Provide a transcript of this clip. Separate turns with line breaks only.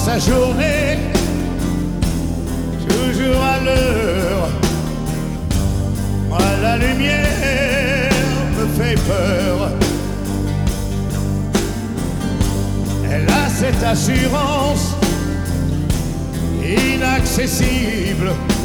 sa journée, toujours à l'heure. Moi, la lumière me fait peur. Elle a cette assurance inaccessible